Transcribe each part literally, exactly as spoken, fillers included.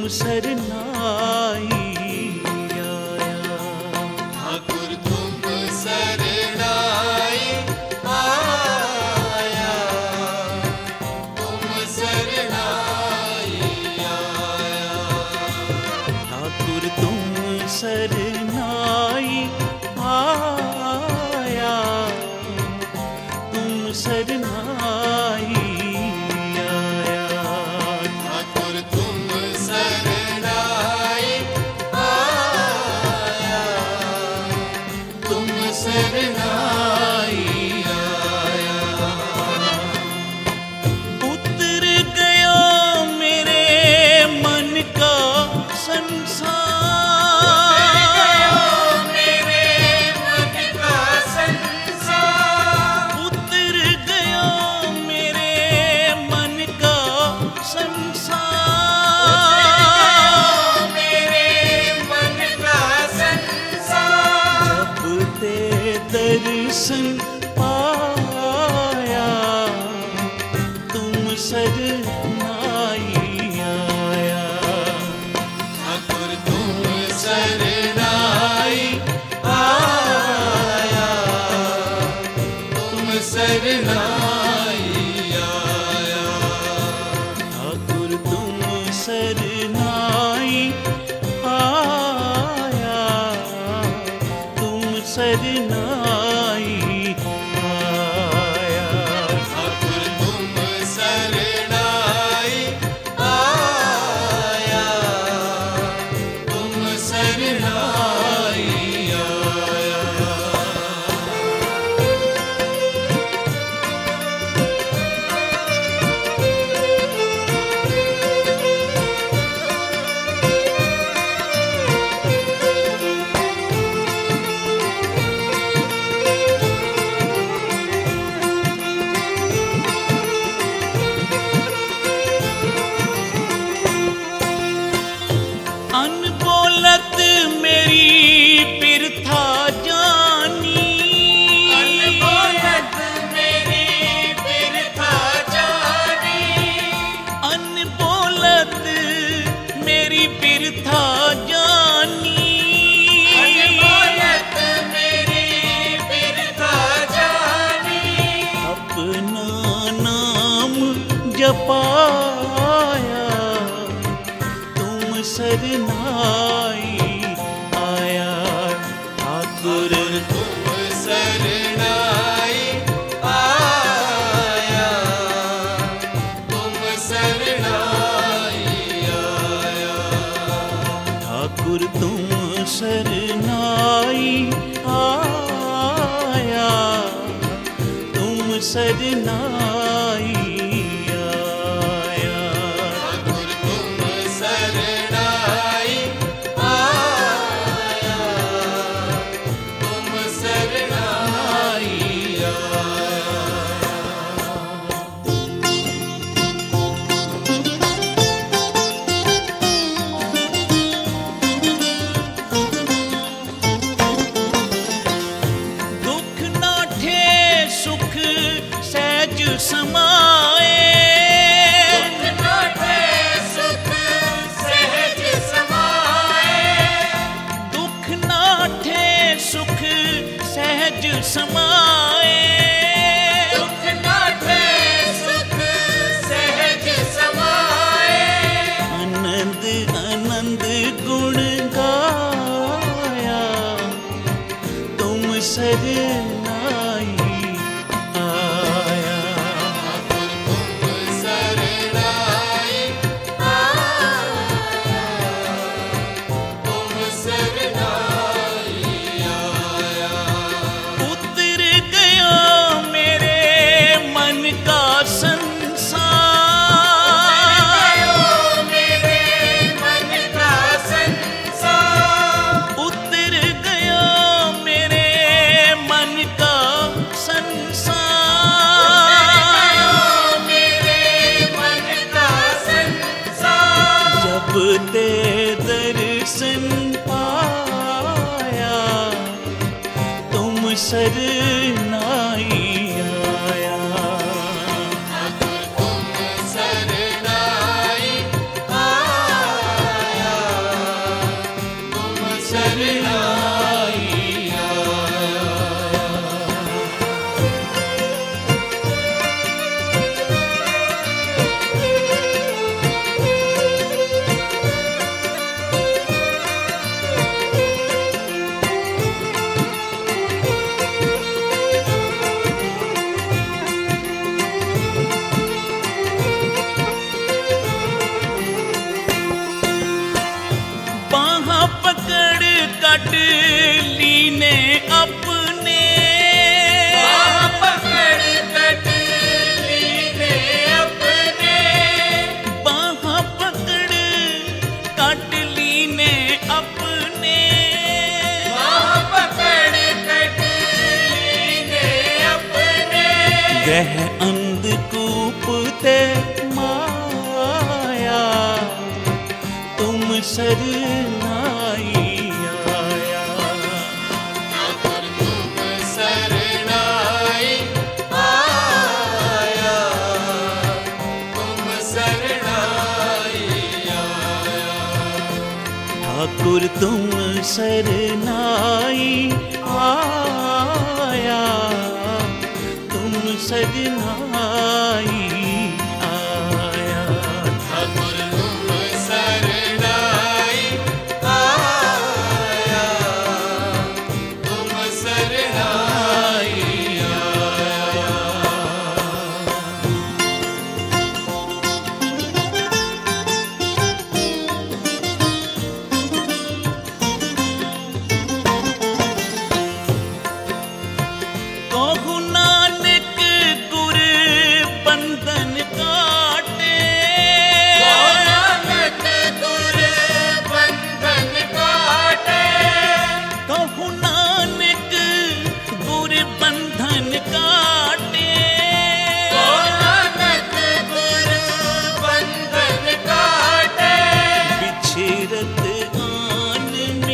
सरनाई आया। ठाकुर तुम सरनाई आया, तुम सरनाई आया। ठाकुर तुम सरनाई आया, तुम सरनाई आया। ठाकुर तुम सरनाई आया, तुम सरनाई आया। उतर गया मेरे मन का संसार, मेरे मन का संसार। उतर गया मेरे मन का संसार। मेरे मन का संसार। जब ते दर्शन पाया, तुम सरनाई आया। ठाकुर तुम सरनाई आया, तुम सरनाई आया। ठाकुर तुम सरनाई आया, तुम सरनाई आया। ठाकुर तुम सरनाई आया, तुम सरनाई आया। अनबोलत मेरी बिरथा जानी, अनबोलत मेरी बिरथा जानी। अनबोलत मेरी बिरथा जानी। अनबोलत मेरी बिरथा जानी। अपना नाम जपाया, तुम सरनाई आया। ठाकुर तुम सरनाई आया, तुम सरनाई आया। ठाकुर तुम सरनाई आया, तुम सरनाई आया। ठाकुर तुम सरनाई आया, तुम सरनाई आया। दुख नाठे सुख सहज समाए, दुख नाठे सुख सहज समाए। दुख नाठे सुख सहज समाए। दुख नाठे सुख सहज समाए। आनंद आनंद गुण गाया, तुम सरनाई आया। ठाकुर तुम सरनाई आया, तुम सरनाई आया। उतर गया मेरे मन का संसार। मेरे मन का संसार। उतर गया मेरे मन का संसार। मेरे मन का संसार। जब ते दर्शन पाया, तुम सरनाई आया। ठाकुर तुम सरनाई आया, यह अंधकूप ते माया तुम सरनाई आया। ठाकुर तुम सरनाई आया, तुम सरनाई आया। ठाकुर तुम सरनाई आया तुम सरनाई आया। ठाकुर तुम सरनाई आया, तुम सरनाई आया। कहु नानक गुर बंधन काटे, नानक गुर बंधन काटे, कहु नानक गुर बंधन काटे। नानक गुर बंधन काटे। बिछरत आन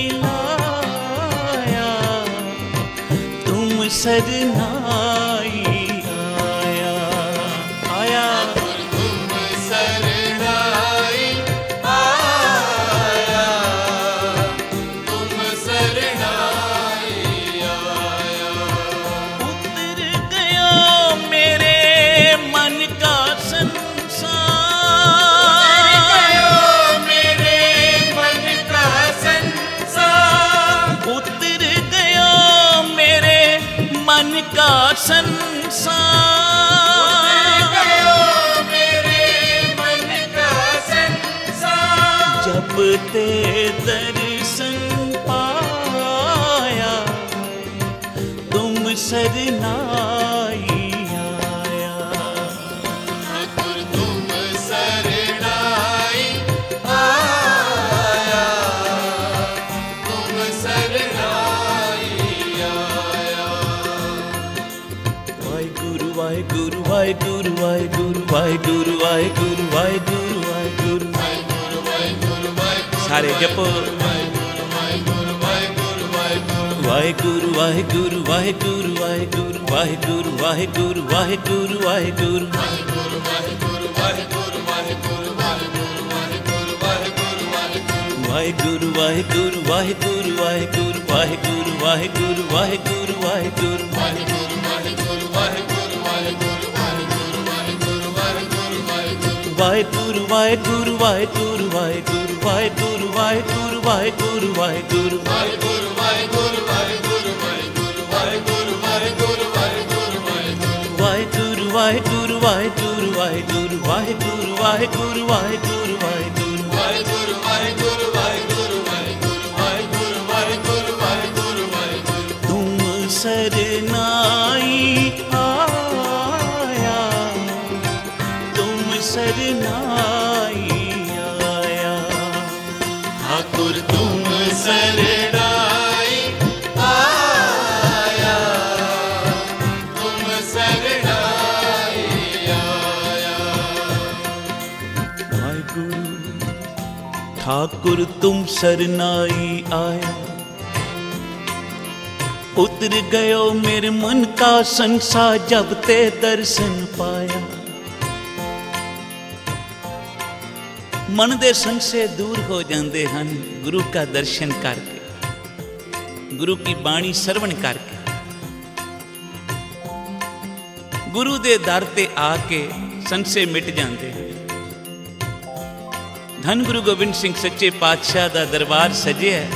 मिलाया तुम सरनाई आया आया। ठाकुर तुम सरनाई आया, तुम सरनाई आया। उतर गया मेरे मन का संसार, मेरे मन का संसार, उतर गया मेरे मन का संसार। मेरे मन का संसार। जब ते दर्शन पाया तुम सरनाई आया। ठाकुर तुम सरनाई आया, तुम सरनाई आया। वाहिगुरु वाहिगुरु वाहिगुरु वाहिगुरु वाहिगुरु वाहिगुरु वाहिगुरु वाहिगुरु। वाहिगुरु वाहिगुरु वाहिगुरु सारे जपो। वाहिगुरु वाहिगुरु वाहिगुरु वाहिगुरु। वाहिगुरु वाहिगुरु वाहिगुरु वाहिगुरु वाहिगुरु वाहिगुरु वाहिगुरु वाहिगुरु। वाहिगुरु वाहिगुरु वाहिगुरु वाहिगुरु वाहिगुरु वाहिगुरु वाहिगुरु वाहिगुरु। वाहिगुरु वाहिगुरु वाहिगुरु वाहिगुरु वाहिगुरु वाहिगुरु वाहिगुरु वाहिगुरु। वाहिगुरु वाहिगुरु वाहिगुरु वाहिगुरु वाहिगुरु वाहिगुरु वाहिगुरु वाहिगुरु। वाहिगुरु वाहिगुरु वाहिगुरु वाहिगुरु वाहिगुरु वाहिगुरु वाहिगुरु वाहिगुरु। वाहिगुरु वाहिगुरु वाहिगुरु वाहिगुरु वाहिगुरु वाहिगुरु वाहिगुरु वाहिगुरु। वाहिगुरु वाहिगुरु वाहिगुरु वाहिगुरु वाहिगुरु वाहिगुरु वाहिगुरु वाहिगुरु। वाहिगुरु वाहिगुरु वाहिगुरु वाहिगुरु वाहिगुरु वाहिगुरु वाहिगुरु वाहिगुरु। तुम सरनाई आया तुम सरनाई आया। ठाकुर तुम सरनाई आया, तुम सरनाई आया। वाहिगुरु ठाकुर तुम सरनाई आया, उतर गयो मेरे मन का संसार जब ते दर्शन पाया। मन दे संशय दूर हो जाते हैं गुरु का दर्शन करके, गुरु की बाणी सरवण करके। गुरु दे दर ते आके संशय मिट जाते हैं। धन गुरु गोबिंद सिंह सच्चे पातशाह दा दरबार सजे है।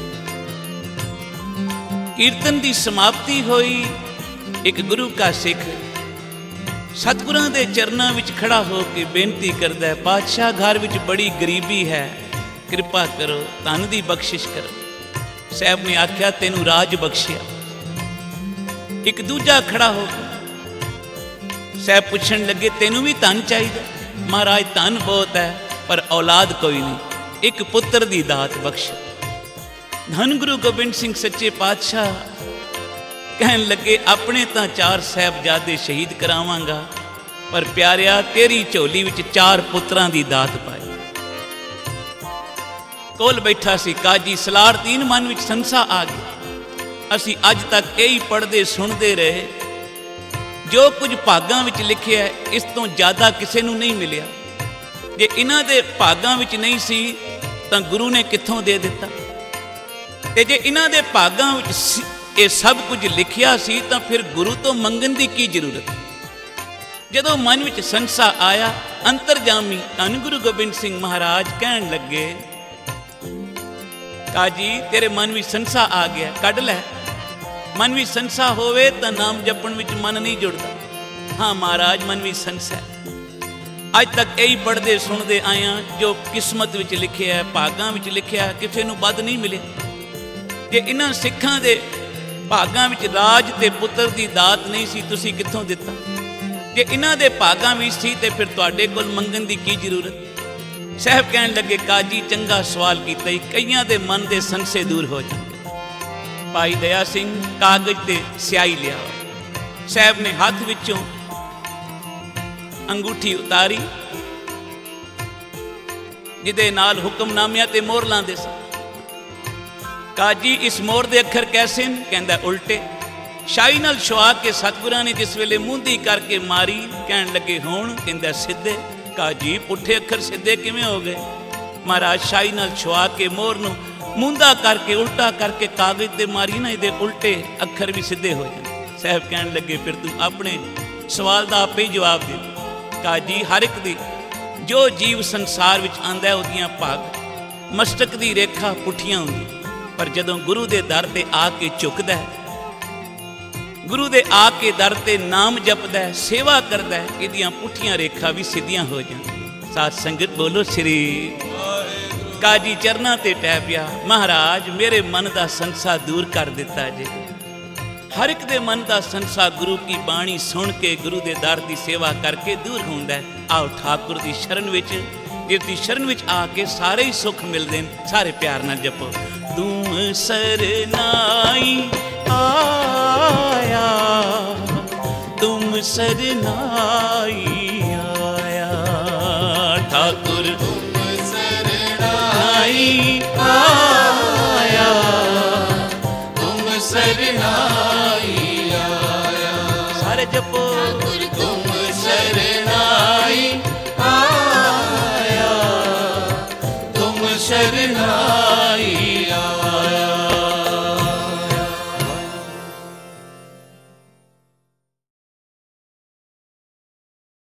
कीर्तन की समाप्ति हुई। एक गुरु का सिख सतगुरां दे चरनां विच खड़ा हो के बेनती करदा है, पातशाह घर विच बड़ी गरीबी है, कृपा करो, धन दी बख्शिश करो। साहब ने आख्या तेनू राज बख्शिया। एक दूजा खड़ा हो गया। साहब पुछण लगे तेनू भी धन चाहिए? महाराज धन बहुत है पर औलाद कोई नहीं, एक पुत्र दी दात बख्श। धन गुरु गोबिंद सिंह सच्चे पातशाह ਕਹਿਣ ਲੱਗੇ ਆਪਣੇ ਤਾਂ ਚਾਰ ਸਾਹਿਬਜ਼ਾਦੇ ਸ਼ਹੀਦ ਕਰਾਵਾਂਗਾ, ਪਰ ਪਿਆਰਿਆ ਤੇਰੀ ਝੋਲੀ ਵਿੱਚ ਚਾਰ ਪੁੱਤਰਾਂ ਦੀ ਦਾਤ ਪਾਈ। ਕੋਲ ਬੈਠਾ ਸੀ ਕਾਜੀ ਸਲਾਰਦੀਨ, ਮਨ ਵਿੱਚ ਸੰਸਾ ਆ ਗਈ। ਅਸੀਂ ਅੱਜ ਤੱਕ ਇਹੀ ਪੜ੍ਹਦੇ ਸੁਣਦੇ ਰਹੇ, ਜੋ ਕੁਝ ਭਾਗਾਂ ਵਿੱਚ ਲਿਖਿਆ ਇਸ ਤੋਂ ਜ਼ਿਆਦਾ ਕਿਸੇ ਨੂੰ ਨਹੀਂ ਮਿਲਿਆ। ਜੇ ਇਹਨਾਂ ਦੇ ਭਾਗਾਂ ਵਿੱਚ ਨਹੀਂ ਸੀ ਤਾਂ ਗੁਰੂ ਨੇ ਕਿੱਥੋਂ ਦੇ ਦਿੱਤਾ, ਤੇ ਜੇ ਇਹਨਾਂ ਦੇ ਭਾਗਾਂ ਵਿੱਚ ਇਹ ਸਭ ਕੁਝ ਲਿਖਿਆ ਸੀ ਤਾਂ ਫਿਰ ਗੁਰੂ ਤੋਂ ਮੰਗਣ ਦੀ ਕੀ ਜ਼ਰੂਰਤ। ਜਦੋਂ ਮਨ ਵਿੱਚ ਸੰਸਾ ਆਇਆ, ਅੰਤਰਜਾਮੀ ਧੰਨ ਗੁਰੂ ਗੋਬਿੰਦ ਸਿੰਘ ਮਹਾਰਾਜ ਕਹਿਣ ਲੱਗੇ, ਕਾਜੀ ਤੇਰੇ ਮਨ ਵਿੱਚ ਸੰਸਾ ਆ ਗਿਆ, ਕੱਢ ਲੈ। ਮਨ ਵਿੱਚ ਸੰਸਾ ਹੋਵੇ ਤਾਂ ਨਾਮ ਜਪਣ ਵਿੱਚ ਮਨ ਨਹੀਂ ਜੁੜਦਾ। ਹਾਂ ਮਹਾਰਾਜ, ਮਨ ਵਿੱਚ ਸੰਸਾ। ਅੱਜ ਤੱਕ ਇਹੀ ਪੜ੍ਹਦੇ ਸੁਣਦੇ ਆਇਆ, ਜੋ ਕਿਸਮਤ ਵਿੱਚ ਲਿਖਿਆ, ਭਾਗਾਂ ਵਿੱਚ ਲਿਖਿਆ, ਕਿਸੇ ਨੂੰ ਵੱਧ ਨਹੀਂ ਮਿਲਿਆ। ਜੇ ਇਹਨਾਂ ਸਿੱਖਾਂ ਦੇ ਭਾਗਾਂ ਵਿੱਚ ਰਾਜ ਤੇ ਪੁੱਤਰ ਦੀ ਦਾਤ ਨਹੀਂ ਸੀ, ਤੁਸੀਂ ਕਿੱਥੋਂ ਦਿੱਤਾ। ਜੇ ਇਹਨਾਂ ਦੇ ਭਾਗਾਂ ਵਿੱਚ ਸੀ ਤੇ ਫਿਰ ਤੁਹਾਡੇ ਕੋਲ ਮੰਗਣ ਦੀ ਕੀ ਜ਼ਰੂਰਤ। ਸਾਹਿਬ ਕਹਿਣ ਲੱਗੇ, ਕਾਜੀ ਚੰਗਾ ਸਵਾਲ ਕੀਤਾ ਹੀ, ਕਈਆਂ ਦੇ ਮਨ ਦੇ ਸੰਸੇ ਦੂਰ ਹੋ ਜਾਂਦੇ। ਭਾਈ ਦਇਆ ਸਿੰਘ ਕਾਗਜ਼ ਤੇ ਸਿਆਹੀ ਲਿਆ। ਸਾਹਿਬ ਨੇ ਹੱਥ ਵਿੱਚੋਂ ਅੰਗੂਠੀ ਉਤਾਰੀ, ਜਿਹਦੇ ਨਾਲ ਹੁਕਮਨਾਮਿਆਂ ਤੇ ਮੋਹਰ ਲਾਉਂਦੇ ਸਨ। ਕਾਜੀ ਇਸ ਮੋਹਰ ਦੇ ਅੱਖਰ ਕੈਸੇ ਨੇ? ਕਹਿੰਦਾ ਉਲਟੇ। ਸ਼ਾਹੀ ਨਾਲ ਛੁਆ ਕੇ ਸਤਿਗੁਰਾਂ ਨੇ ਜਿਸ ਵੇਲੇ ਮੂੰਦੀ ਕਰਕੇ ਮਾਰੀ, ਕਹਿਣ ਲੱਗੇ ਹੁਣ? ਕਹਿੰਦਾ ਸਿੱਧੇ। ਕਾਜੀ ਪੁੱਠੇ ਅੱਖਰ ਸਿੱਧੇ ਕਿਵੇਂ ਹੋ ਗਏ? ਮਹਾਰਾਜ ਸ਼ਾਹੀ ਨਾਲ ਛੁਆ ਕੇ ਮੋਹਰ ਨੂੰ ਮੂੰਦਾ ਕਰਕੇ ਉਲਟਾ ਕਰਕੇ ਕਾਗਜ਼ ਤੇ ਮਾਰੀ ਨਾ, ਇਹਦੇ ਉਲਟੇ ਅੱਖਰ ਵੀ ਸਿੱਧੇ ਹੋ ਜਾਣ। ਸਾਹਿਬ ਕਹਿਣ ਲੱਗੇ ਫਿਰ ਤੂੰ ਆਪਣੇ ਸਵਾਲ ਦਾ ਆਪੇ ਹੀ ਜਵਾਬ ਦੇ। ਕਾਜੀ ਹਰ ਇੱਕ ਦੀ ਜੋ ਜੀਵ ਸੰਸਾਰ ਵਿੱਚ ਆਂਦਾ ਉਹਦੀਆਂ ਭਾਗ ਮਸਤਕ ਦੀ ਰੇਖਾ ਪੁੱਠੀਆਂ ਹੁੰਦੀ, ਪਰ ਜਦੋਂ ਗੁਰੂ ਦੇ ਦਰ ਤੇ ਆ ਕੇ ਝੁਕਦਾ, ਗੁਰੂ ਦੇ ਆ ਕੇ ਦਰ ਤੇ ਨਾਮ ਜਪਦਾ, ਸੇਵਾ ਕਰਦਾ, ਇਹਦੀਆਂ ਪੁੱਠੀਆਂ ਰੇਖਾ ਵੀ ਸਿੱਧੀਆਂ ਹੋ ਜਾਣ। ਸਾਧ ਸੰਗਤ ਬੋਲੋ ਸ੍ਰੀ। ਕਾਜੀ ਚਰਨਾਂ ਤੇ ਟਹਿ ਪਿਆ, ਮਹਾਰਾਜ ਮੇਰੇ ਮਨ ਦਾ ਸੰਸਾ ਦੂਰ ਕਰ ਦਿੱਤਾ ਜੇ। ਹਰ ਇੱਕ ਦੇ ਮਨ ਦਾ ਸੰਸਾ ਗੁਰੂ ਕੀ ਬਾਣੀ ਸੁਣ ਕੇ, ਗੁਰੂ ਦੇ ਦਰ ਦੀ ਸੇਵਾ ਕਰਕੇ ਦੂਰ ਹੁੰਦਾ। ਆਓ ਠਾਕੁਰ ਦੀ ਸ਼ਰਨ ਵਿੱਚ, ਜਿਸ ਦੀ ਸ਼ਰਨ ਵਿੱਚ ਆ ਕੇ ਸਾਰੇ ਹੀ ਸੁੱਖ ਮਿਲਦੇ ਨੇ। ਸਾਰੇ ਪਿਆਰ ਨਾਲ ਜਪੋ। ਤੂੰ ਸਰਨਾਈ ਆਇਆ, ਤੁਮ ਸਰਨਾਈ ਆਇਆ, ਠਾकुर तुम सरनाई आया, तुम सरनाई आया। सारे जपो। तुम सरनाई आया, तुम सरनाई